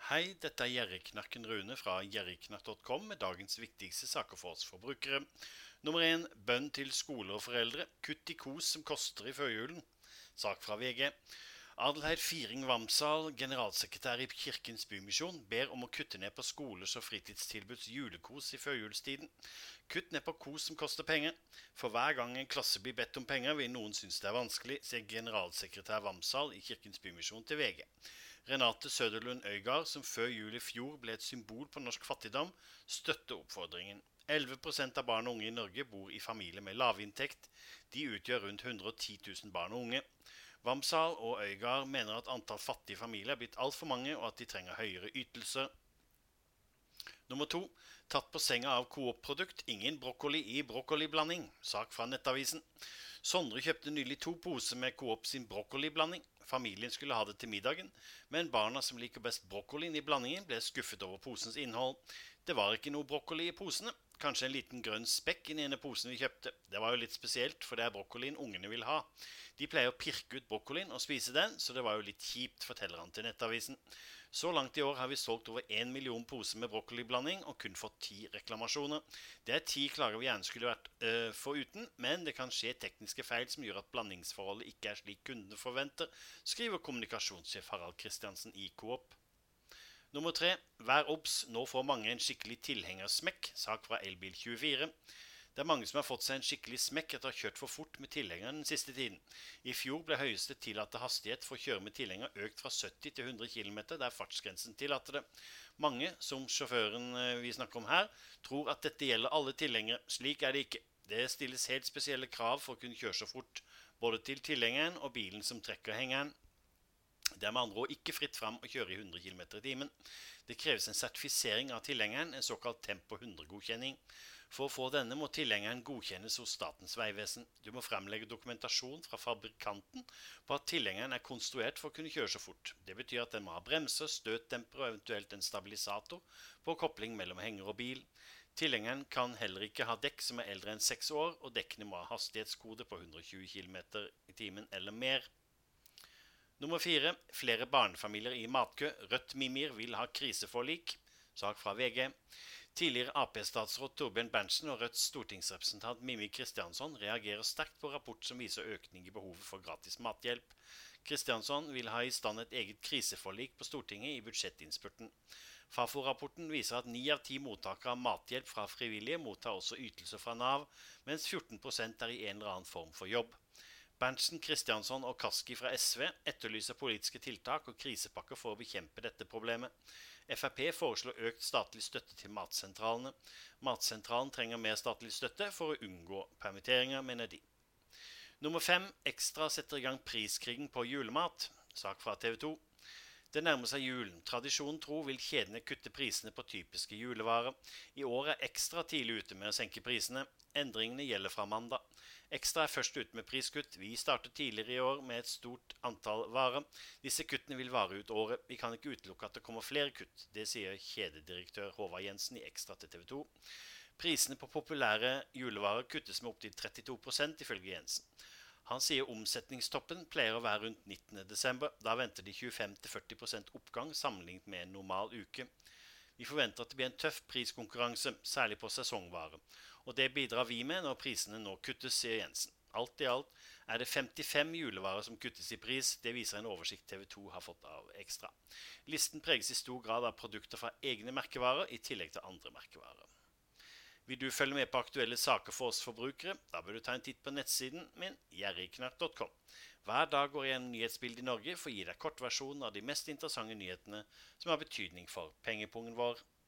Hei, dette er Gjerriknakken Rune fra gjerriknakk.com med dagens viktigste saker for oss forbrukere. Nummer 1. Bønn til skoler og foreldre. Kutt i kos som koster i førjulen. Sak fra VG. Adelheid Firing Vamsal, generalsekretær i Kirkens Bymisjon, ber om å kutte ned på skolers og fritidstilbuds julekos i førjulstiden. Kutt ned på kos som koster penger. For hver gang en klasse blir bedt om penger, vil noen synes det er vanskelig, sier generalsekretær Vamsal i Kirkens Bymisjon til VG. Renate Søderlund Øygard, som før jul i fjor ble et symbol på norsk fattigdom, støtter oppfordringen. 11% av barn og unge i Norge bor i familier med lavinntekt. De utgjør rundt 110 000 barn og unge. Vamsal og Øygard mener at antall fattige familier er blitt alt for mange, og at de trenger høyere ytelser. Nummer 2. Tatt på senga av Coop-produkt. Ingen brokkoli i brokkoliblanding. Sak fra Nettavisen. Sondre kjøpte nylig 2 poser med Coop sin brokkoliblanding. Familien skulle ha det til middagen, men barna som liker best brokkolien i blandingen ble skuffet over posens innhold. Det var ikke noe brokkoli i posene. Kanskje en liten grønn spekk i den ene posen vi kjøpte. Det var jo litt spesielt, for det er brokkolien ungene vil ha. De pleier å pirke ut brokkolien og spise den, så det var jo litt kjipt, forteller han til Nettavisen. Så langt i år har vi solgt over 1 million poser med brokkoliblanding og kun fått 10 reklamasjoner. Det er 10 klager vi gjerne skulle vært foruten, men det kan skje tekniske feil som gjør at blandingsforholdet ikke er slik kundene forventer, skriver kommunikasjonssjef Harald Kristiansen i Coop. Nummer 3. Vær obs, nå får mange en skikkelig tilhengersmekk, sak fra Elbil24. Det er mange som har fått seg en skikkelig smekk etter å ha kjørt for fort med tilhengeren den siste tiden. I fjor ble høyeste tillatte hastighet for å kjøre med tilhenger økt fra 70 til 100 km, der fartsgrensen tillater det. Mange, som sjåføren vi snakker om her, tror at dette gjelder alle tilhengere. Slik er det ikke. Det stilles helt spesielle krav for å kunne kjøre så fort, både til tilhengeren og bilen som trekker hengeren. Det er med andre ord ikke fritt fram å kjøre i 100 km i timen. Det kreves en sertifisering av tilhengeren, en såkalt Tempo 100-godkjenning. For å få denne må tilhengeren godkjennes hos Statens vegvesen. Du må fremlegge dokumentasjon fra fabrikanten på at tilhengeren er konstruert for å kunne kjøre så fort. Det betyr at den må ha bremser, støtdemper og eventuelt en stabilisator på kopling mellom henger og bil. Tilhengeren kan heller ikke ha dekk som er eldre enn 6 år, og dekkene må ha hastighetskode på 120 km i timen eller mer. Nummer 4. Flere barnefamilier i matkø. Rødt Mimir vil ha kriseforlik. Sak fra VG. Tidligere Ap-statsråd Torbjørn Berntsen og Rødts stortingsrepresentant Mimmi Kristiansson reagerer sterkt på rapport som viser økning i behovet for gratis mathjelp. Kristiansson vil ha i stand et eget kriseforlik på Stortinget i budsjettinnspurten. Fafo-rapporten viser at 9 av 10 mottakere av mathjelp fra frivillige mottar også ytelser fra Nav, mens 14% er i en eller annen form for jobb. Berntsen, Kristiansson og Kaski fra SV etterlyser politiske tiltak og krisepakker for å bekjempe dette problemet. Frp foreslår økt statlig støtte til matsentralene. Matsentralen trenger mer statlig støtte for å unngå permitteringer, mener de. Nummer 5. Ekstra setter i gang priskrigen på julemat. Sak fra TV 2. Det nærmer seg julen. Tradisjonen tro vil kjedene kutte prisene på typiske julevarer. I år er Ekstra tidlig ute med å senke prisene. Endringene gjelder fra mandag. Ekstra er først ute med priskutt. Vi startet tidligere i år med et stort antall varer. Disse kuttene vil vare ut året. Vi kan ikke utelukke at det kommer flere kutt. Det sier kjededirektør Håvard Jensen i Ekstra til TV 2. Prisene på populære julevarer kuttes med opptil 32% ifølge Jensen. Han sier omsetningstoppen pleier å være rundt 19. desember. Da venter de 25-40% oppgang sammenlignet med en normal uke. Vi forventer at det blir en tøff priskonkurranse, særlig på sesongvarer. Og det bidrar vi med når prisene nå kuttes, sier Jensen. Alt i alt er det 55 julevarer som kuttes i pris. Det viser en oversikt TV 2 har fått av Ekstra. Listen preges i stor grad av produkter fra egne merkevarer i tillegg til andre merkevarer. Vil du følge med på aktuelle saker for oss forbrukere? Da bør du ta en titt på nettsiden min, gjerriknakk.com. Hver dag går jeg gjennom nyhetsbildet i Norge for å gi deg kortversjonen av de mest interessante nyhetene som har betydning for pengepungen vår.